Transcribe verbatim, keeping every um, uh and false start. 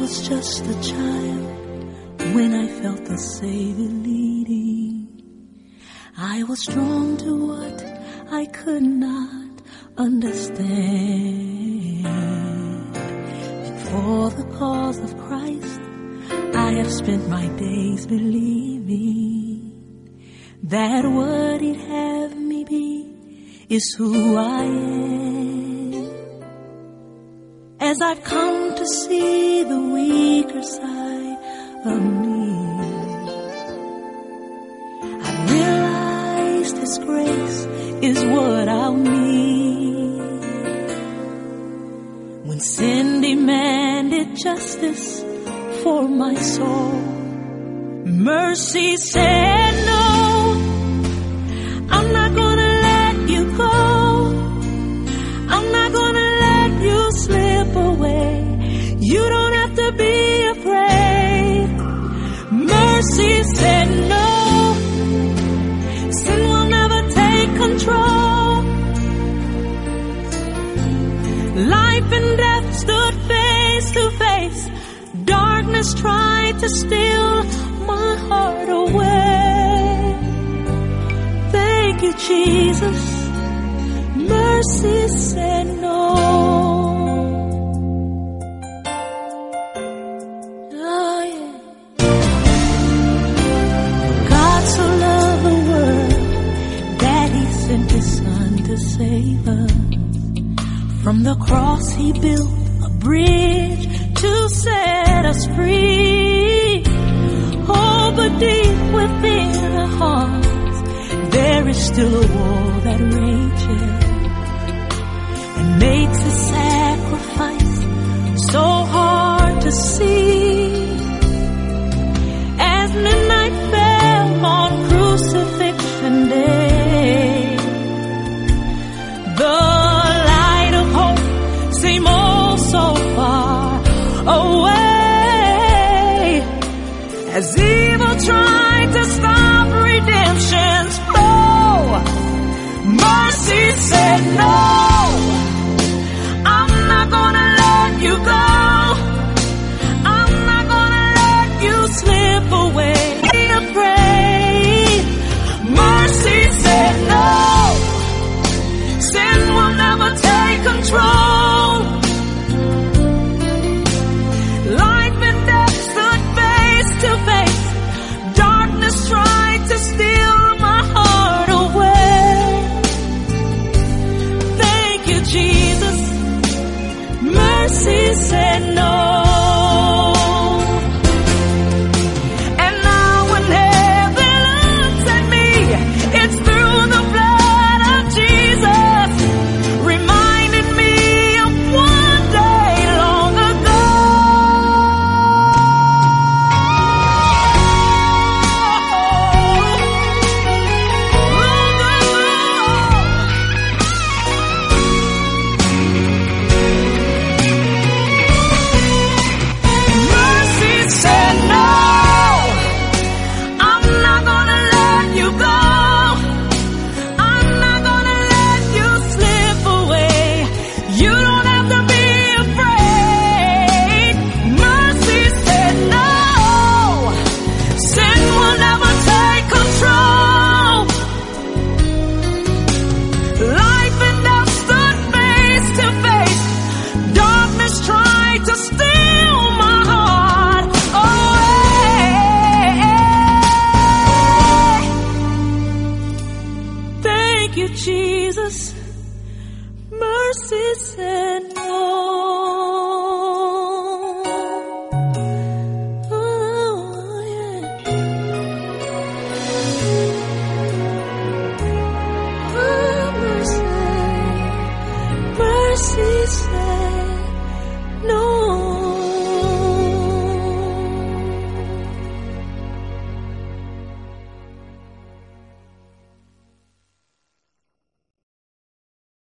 was just a child when I felt the Savior leading. I was drawn to what I could not understand. And for the cause of Christ, I have spent my days believing that what He'd have me be is who I am. As I've come to see the weaker side of me, I've realized His grace is what I'll need. When sin demanded justice for my soul, mercy said no. I'm not gonna let you go. I'm not gonna let you slip away. You don't have to be afraid. Mercy said no. Sin will never take control. Life and death stood face to face. Darkness tried to steal my heart away. Thank you, Jesus. Mercy said no. Oh, yeah. God so loved the world that He sent His Son to save us. From the cross He built a bridge to set us free. Oh, but deep within our hearts there is still a war that rages and makes a sacrifice so hard to see. As midnight fell on crucifixion day, the light of hope seemed oh so far away, as evil tried to stop redemption's flow. Mercy said no. I'm not gonna let you go. I'm not gonna let you slip away. Be afraid. Mercy said no. Sin will never take control. Life and death stood face to face. Darkness tried to steal my heart away. Thank you, Jesus. Mercy said no. And now when heaven looks at me, it's through the blood of Jesus, reminding me of one day long ago. Mercy said no. I'm not gonna let you go. I'm not gonna let you slip away. You don't have to be afraid. Mercy said no. Sin will never take control. Life and death stood face to face. Darkness tried to steal my heart away. Thank you, Jesus. Mercy said no. Oh, yeah. Oh, mercy, mercy said